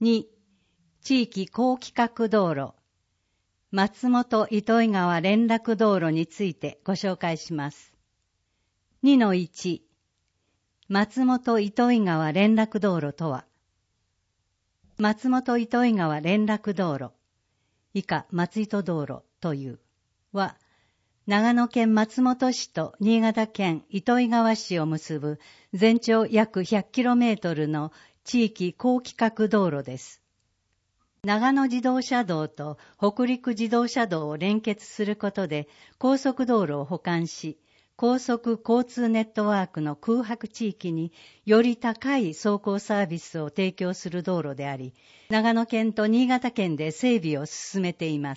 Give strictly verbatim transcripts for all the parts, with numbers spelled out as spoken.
に、地域高規格道路、松本糸魚川連絡道路についてご紹介します。にのいち、松本糸魚川連絡道路とは、松本糸魚川連絡道路、以下松糸道路というは、長野県松本市と新潟県糸魚川市を結ぶ全長約 ひゃくキロメートル の地域高規格道路です。長野自動車道と北陸自動車道を連結することで高速道路を補完し、高速交通ネットワークの空白地域により高い走行サービスを提供する道路であり、長野県と新潟県で整備を進めています。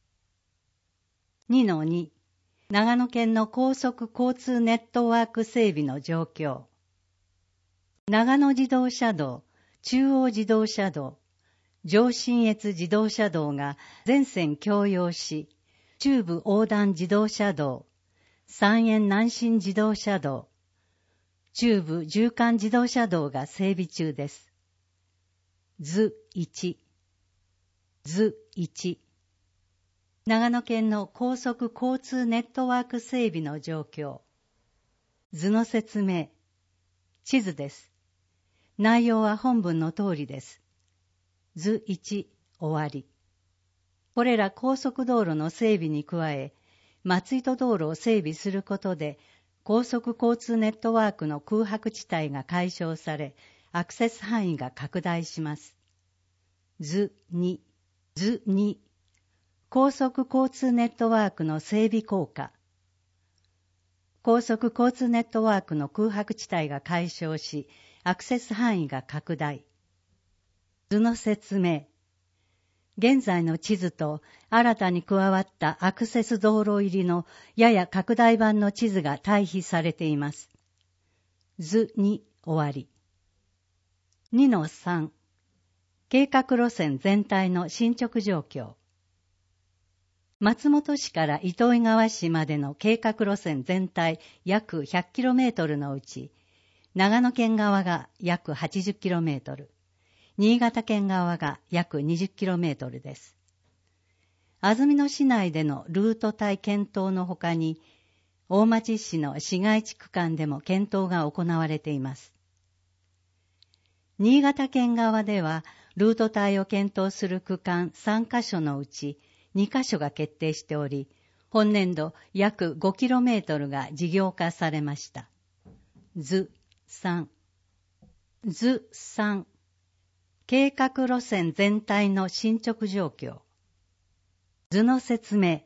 にのに、長野県の高速交通ネットワーク整備の状況。長野自動車道、中央自動車道、上信越自動車道が全線共用し、中部横断自動車道、三遠南信自動車道、中部縦貫自動車道が整備中です。図いち、図いち、長野県の高速交通ネットワーク整備の状況。図の説明。地図です。内容は本文の通りです。図いち、終わり。これら高速道路の整備に加え、松糸道路を整備することで、高速交通ネットワークの空白地帯が解消され、アクセス範囲が拡大します。図に、図に、高速交通ネットワークの整備効果。高速交通ネットワークの空白地帯が解消し、アクセス範囲が拡大。図の説明。現在の地図と新たに加わったアクセス道路入りのやや拡大版の地図が対比されています。図に終わり。にのさん、計画路線全体の進捗状況。松本市から糸魚川市までの計画路線全体約 ひゃくキロメートル のうち、長野県側が約 はちじゅっキロメートル、新潟県側が約 にじゅっキロメートル です。安曇野市内でのルート帯検討のほかに、大町市の市街地区間でも検討が行われています。新潟県側では、ルート帯を検討する区間さんカ所のうちにカ所が決定しており、本年度約 ごキロメートル が事業化されました。図さん。図さん。計画路線全体の進捗状況。図の説明。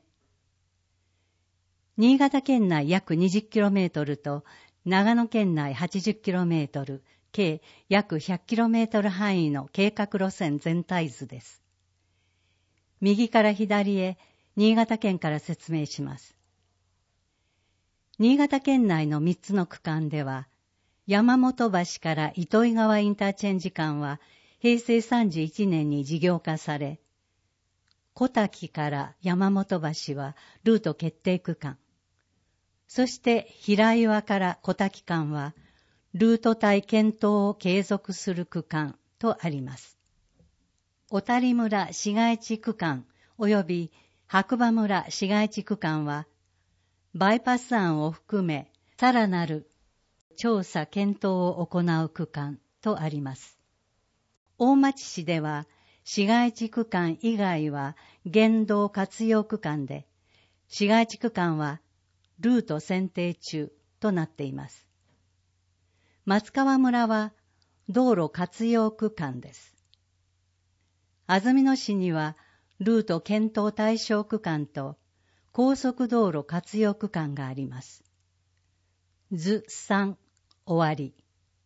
新潟県内約 にじゅっキロメートル と長野県内 はちじゅっキロメートル、計約 ひゃくキロメートル 範囲の計画路線全体図です。右から左へ新潟県から説明します。新潟県内のみっつの区間では、山本橋から糸魚川インターチェンジ間はへいせいさんじゅういちねんに事業化され、小滝から山本橋はルート決定区間、そして平岩から小滝間はルート帯検討を継続する区間とあります。小谷村市街地区間及び白馬村市街地区間はバイパス案を含めさらなる調査検討を行う区間とあります。大町市では市街地区間以外は原道活用区間で、市街地区間はルート選定中となっています。松川村は道路活用区間です。安曇野市にはルート検討対象区間と高速道路活用区間があります。図さん、終わり。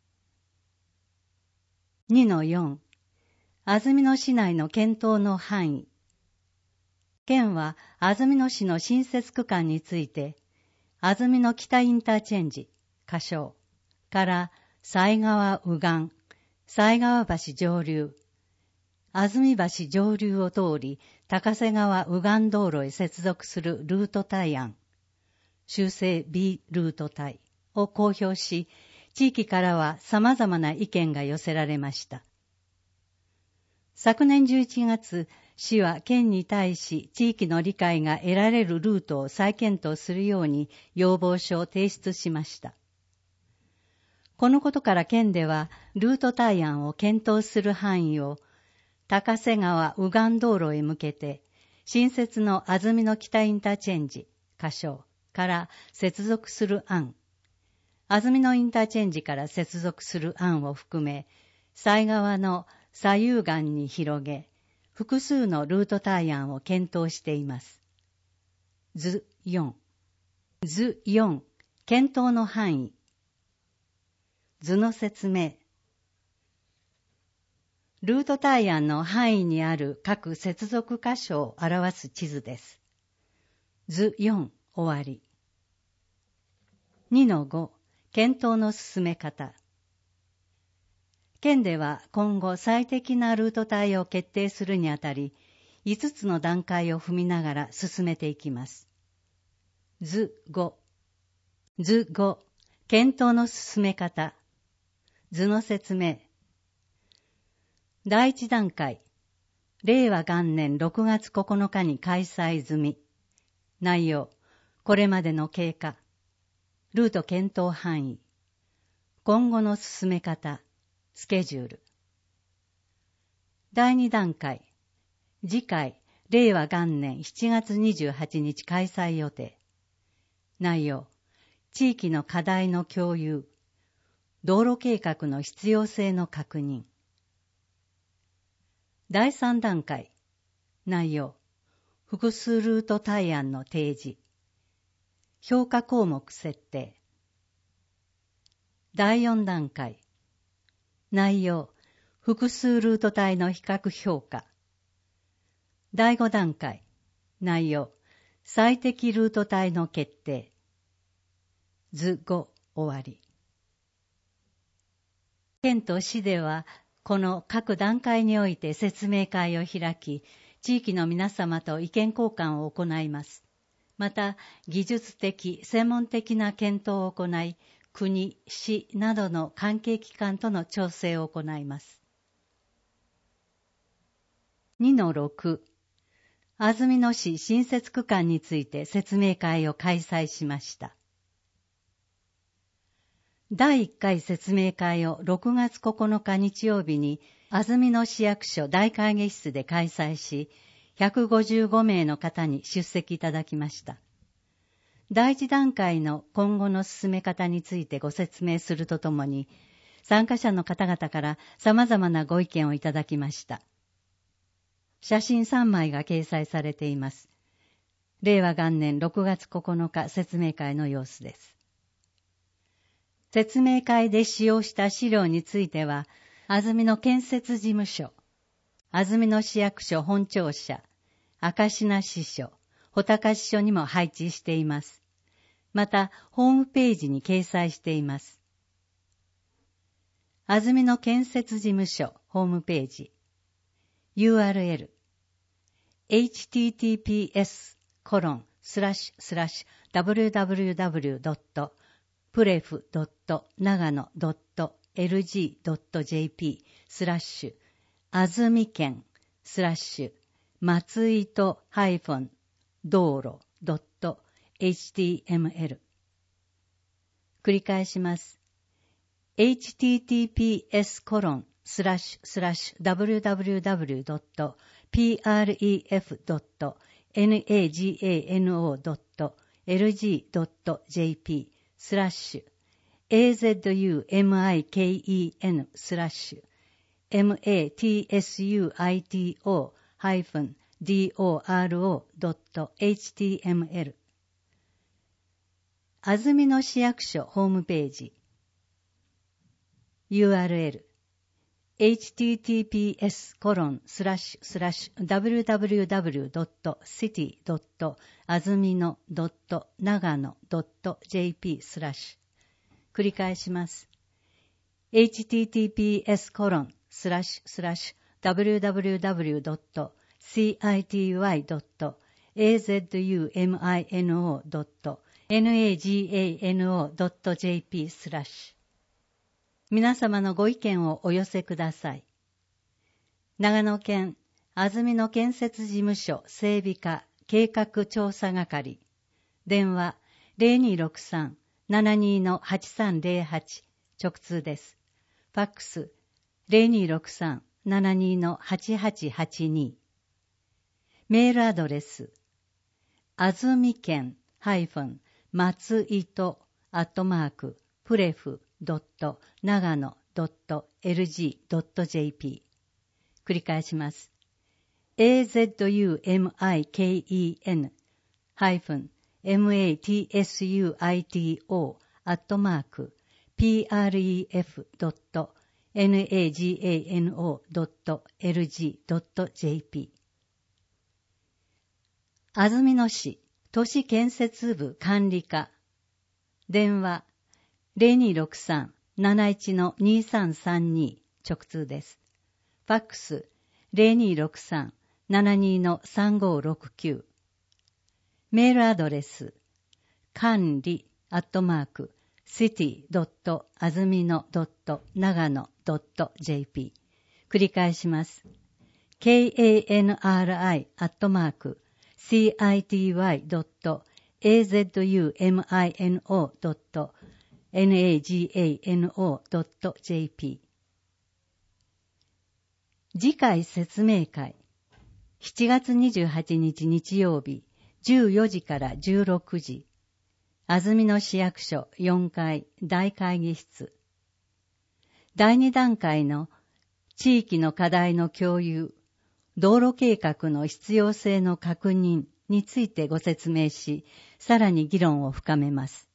にのよん、安曇野市内の検討の範囲。県は安曇野市の新設区間について、安曇野北インターチェンジ、仮称から犀川右岸、犀川橋上流、安曇橋上流を通り、高瀬川右岸道路へ接続するルート帯案、修正 B ルート帯を公表し、地域からは様々な意見が寄せられました。 昨年じゅういちがつ、市は県に対し地域の理解が得られるルートを再検討するように要望書を提出しました。このことから県ではルート対案を検討する範囲を高瀬川右岸道路へ向けて新設の安曇野北インターチェンジ、仮称から接続する案、安曇野インターチェンジから接続する案を含め、犀川の左右岸に広げ、複数のルート対案を検討しています。図よん。図よん、検討の範囲。図の説明。ルート対案の範囲にある各接続箇所を表す地図です。図よん、終わり。にのご、検討の進め方。県では今後最適なルート帯を決定するにあたり、いつつの段階を踏みながら進めていきます。図ご。図ご、検討の進め方。図の説明。第一段階、れいわ元年ろくがつここのかに開催済み。内容、これまでの経過。ルート検討範囲。今後の進め方。スケジュール。第二段階、次回、れいわ元年しちがつにじゅうはちにち開催予定。内容、地域の課題の共有。道路計画の必要性の確認。第三段階、内容、複数ルート対案の提示。評価項目設定。第四段階、内容、複数ルート帯の比較評価。第五段階、内容、最適ルート帯の決定。図ご、終わり。県と市では、この各段階において説明会を開き、地域の皆様と意見交換を行います。また、技術的、専門的な検討を行い、国、市などの関係機関との調整を行います。にのろく、安曇野市新設区間について説明会を開催しました。だいいっかい説明会をろくがつここのか日曜日に安曇野市役所大会議室で開催し、ひゃくごじゅうごめいの方に出席いただきました。第一段階の今後の進め方についてご説明するとともに、参加者の方々から様々なご意見をいただきました。写真さんまいが掲載されています。れいわ元年ろくがつここのか説明会の様子です。説明会で使用した資料については、安曇野建設事務所、安曇野市役所本庁舎、明科支所、穂高支所にも配置しています。また、ホームページに掲載しています。安曇野建設事務所ホームページ ユーアールエル エイチティーティーピーエスコロンスラッシュスラッシュダブリューダブリューダブリュードットプレフドット長野ドットエルジードットジェーピースラッシュ安曇県スラッシュ松糸ハイフン道路ドット エイチティーエムエル 繰り返します。エイチティーティーピーエスコロンスラッシュスラッシュダブリューダブリューダブリュードットプレフドット長野ドットエルジードットジェーピースラッシュ エーゼットユーエムアイケーイーエヌ スラッシュ エムエーティーエスユーアイティーオー ハイフン ドロ ドット エイチティーエムエル 安曇野市役所ホームページ ユーアールエル エイチティーティーピーエスコロンスラッシュスラッシュダブリューダブリューダブリュードットシティドット安曇野ドット長野ドットジェーピースラッシュ繰り返します。エイチティーティーピーエスコロンスラッシュスラッシュダブリューダブリューダブリュードットシティドットエーゼットユーエムアイエヌオードットナガノドットジェーピースラッシュ皆様のご意見をお寄せください。 長野県安曇野建設事務所整備課計画調査係。電話 ゼロにーろくさん ななにーのはちさんゼロはち 直通です。ファックス ゼロにーろくさん ななにーのはちはちはちに。メールアドレスあずみけん松糸アットマークプレフドット長野ドットエルジードットジェーピー。繰り返します。エーゼットユーエムアイケーイーエヌ ハイフン エムエーティーエスユーアイティーオー アットマーク ピーアールイーエフドットナガノドットエルジードットジェーピー。安曇野市都市建設部管理課。電話 ゼロにーろくさん なないちのにさんさんに 直通です。ファックス ゼロにーろくさん ななにーのさんごーろくきゅう。メールアドレス管理アットマークシティドットあずみのドット長野ドットジェーピー。繰り返します。ケーエーエヌアールアイ アットマーク シーアイティーワイ ドット エーゼットユーエムアイエヌオー ドット ナガノ ドット ジェーピー。次回説明会しちがつにじゅうはちにち日曜日じゅうよじからじゅうろくじ、安曇野市役所よんかい大会議室。だいに段階の地域の課題の共有、道路計画の必要性の確認についてご説明し、さらに議論を深めます。